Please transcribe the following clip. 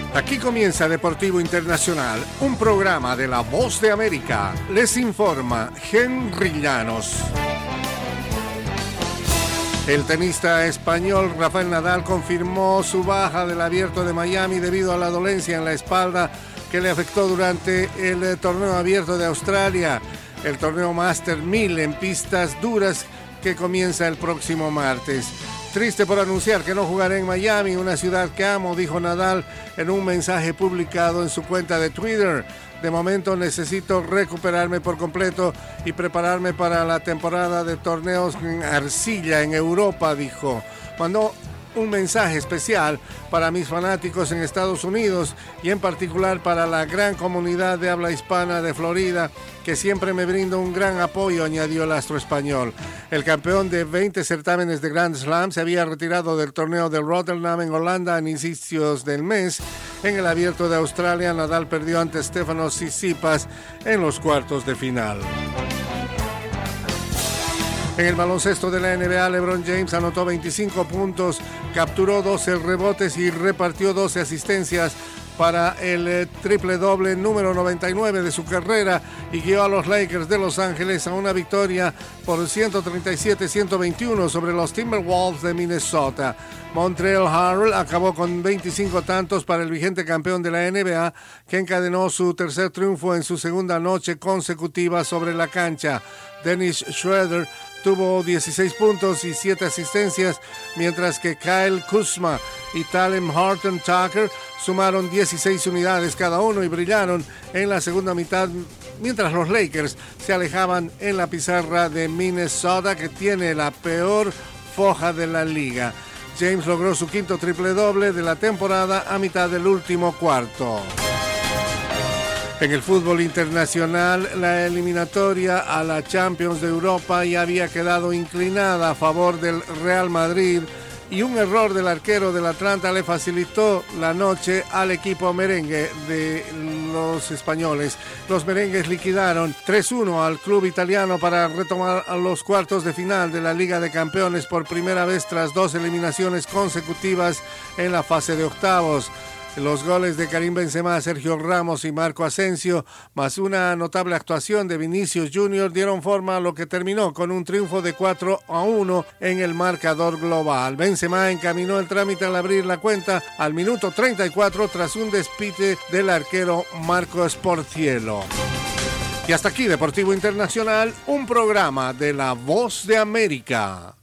Aquí comienza Deportivo Internacional, un programa de La Voz de América. Les informa Henry Llanos. El tenista español Rafael Nadal confirmó su baja del Abierto de Miami debido a la dolencia en la espalda que le afectó durante el torneo abierto de Australia, el torneo Master 1000 en pistas duras que comienza el próximo martes. Triste por anunciar que no jugaré en Miami, una ciudad que amo, dijo Nadal en un mensaje publicado en su cuenta de Twitter. De momento necesito recuperarme por completo y prepararme para la temporada de torneos en arcilla en Europa, dijo. Mandó un mensaje especial para mis fanáticos en Estados Unidos y en particular para la gran comunidad de habla hispana de Florida, que siempre me brinda un gran apoyo, añadió el astro español. El campeón de 20 certámenes de Grand Slam se había retirado del torneo de Rotterdam en Holanda a inicios del mes. En el Abierto de Australia, Nadal perdió ante Stefanos Tsitsipas en los cuartos de final. En el baloncesto de la NBA, LeBron James anotó 25 puntos, capturó 12 rebotes y repartió 12 asistencias para el triple doble número 99 de su carrera y guió a los Lakers de Los Ángeles a una victoria por 137-121 sobre los Timberwolves de Minnesota. Montrezl Harrell acabó con 25 tantos para el vigente campeón de la NBA, que encadenó su tercer triunfo en su segunda noche consecutiva sobre la cancha. Dennis Schroeder tuvo 16 puntos y 7 asistencias, mientras que Kyle Kuzma y Talen Horton-Tucker sumaron 16 unidades cada uno y brillaron en la segunda mitad, mientras los Lakers se alejaban en la pizarra de Minnesota, que tiene la peor foja de la liga. James logró su quinto triple doble de la temporada a mitad del último cuarto. En el fútbol internacional, la eliminatoria a la Champions de Europa ya había quedado inclinada a favor del Real Madrid y un error del arquero del Atlanta le facilitó la noche al equipo merengue de los españoles. Los merengues liquidaron 3-1 al club italiano para retomar a los cuartos de final de la Liga de Campeones por primera vez tras 2 eliminaciones consecutivas en la fase de octavos. Los goles de Karim Benzema, Sergio Ramos y Marco Asensio, más una notable actuación de Vinicius Jr., dieron forma a lo que terminó con un triunfo de 4-1 en el marcador global. Benzema encaminó el trámite al abrir la cuenta al minuto 34 tras un despite del arquero Marco Sportiello. Y hasta aquí Deportivo Internacional, un programa de La Voz de América.